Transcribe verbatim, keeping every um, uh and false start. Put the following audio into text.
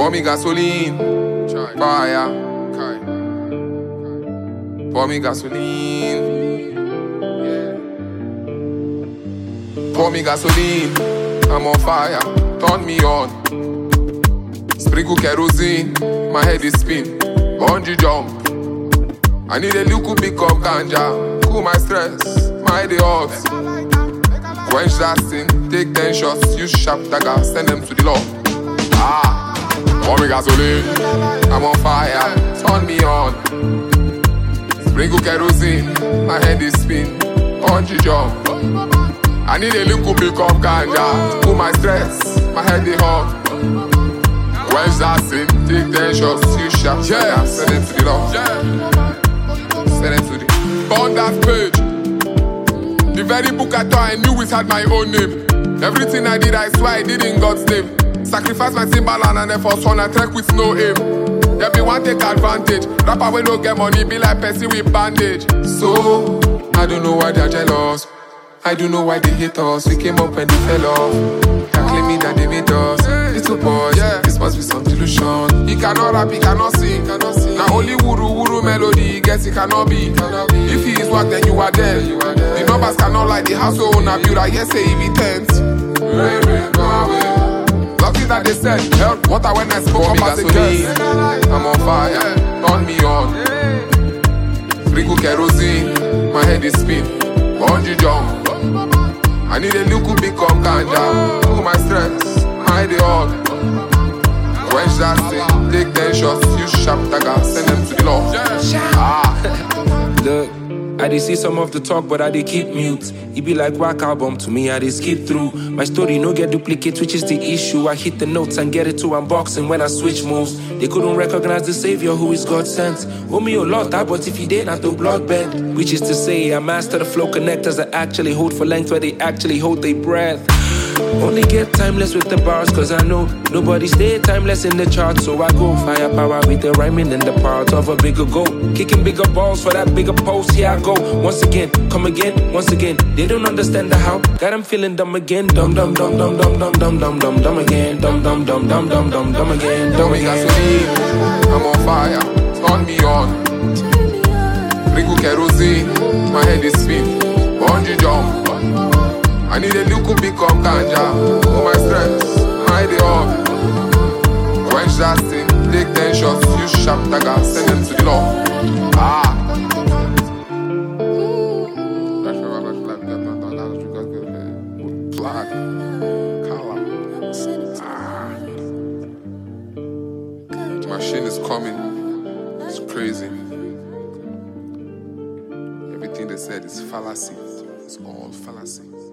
Pour me gasoline, fire. Pour me gasoline, yeah. Pour me gasoline, I'm on fire. Turn me on. Sprinkle kerosene, my head is spin. Bungee jump. I need a little bit of ganja. Cool my stress, my head is hot. Quench that sin, take ten shots. Use sharp dagger, send them to the law. Ah, pour me gasoline, I'm on fire. Turn me on. Sprinkle kerosene, my head is spin. Bungee jump. I need a little bit of ganja. Cool my stress, my head is hot. Quench that sin, take ten shots. Use sharp dagger, send them to the law. Send them to the burn that page. The very book I thought I knew it had my own name. Everything I did, I swear I did in God's name. Sacrifice my Timberland and then for son I trek with no aim. There be one take advantage. Rapper when no get money be like person with bandage. So I don't know why they're jealous. I don't know why they hate us. We came up and they fell off. They're claiming that they made us. Little boys, yeah. This must be some delusion. He cannot rap, he cannot sing. Now only wuru wuru melody, guess he cannot be. If he is what, then you are dead. The numbers cannot lie, the household owner build. I yes say he be tent. Rain, rain, go away. Nothing that they said help water when I spoke about the girls. I'm on fire, turn me on. Sprinkle kerosene, my head is spin. Bungee jump. I need a little bit of ganja. Cool my stress, my head is hot. Quench that thing, take ten shots. Use sharp dagger, send them to the law. Ah. Look, I did see some of the talk, but I did keep mute. It be like whack album to me, I did skip through. My story no get duplicate, which is the issue. I hit the notes and get it to unboxing when I switch moves. They couldn't recognize the savior who is God sent. Oh me a lot, that but if he did, not to blood bend. Which is to say, I master the flow connectors that actually hold for length where they actually hold their breath. Only get timeless with the bars, cause I know nobody stay timeless in the charts. So I go firepower with the rhyming and the part of a bigger goal. Kicking bigger balls for that bigger post, here I go. Once again, come again, once again. They don't understand the how, got them feeling dumb again. Dumb, dumb, dumb, dumb, dumb, dumb, dumb, dumb, dumb, dumb again. Dumb, dumb, dumb, dumb, dumb, dumb, dumb again. Dumb again. I'm on fire, turn me on. Sprinkle kerosene, my head is spin. Bungee jump. I need a little bit of ganja. Cool my stress, my head is hot. Quench that thing, take ten shots. Use sharp dagger, send them to the law. Ah. Black, color. Ah. Machine is coming. It's crazy. Everything they said is fallacy. It's all fallacy.